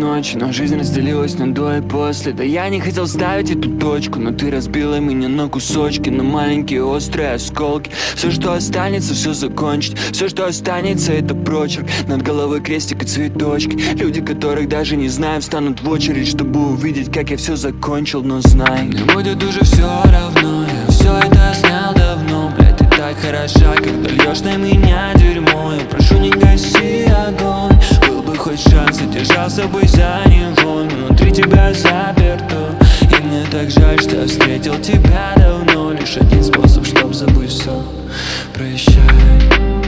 ночи, но жизнь разделилась на до и после. Да я не хотел ставить эту точку, но ты разбила меня на кусочки, на маленькие острые осколки. Все, что останется, все закончить. Все, что останется, это прочерк. Над головой крестик и цветочки. Люди, которых даже не знаем, встанут в очередь, чтобы увидеть, как я все закончил. Но знай, мне будет уже все равно. Я все это снял давно. Блядь, ты так хороша, когда льешь на меня дерьмо. Я прошу, не гаси огонь. Был бы хоть шанс, я держался бы за него. Но внутри тебя заперто. И мне так жаль, что я встретил тебя давно. Лишь один способ, чтоб забыть все. Прощай.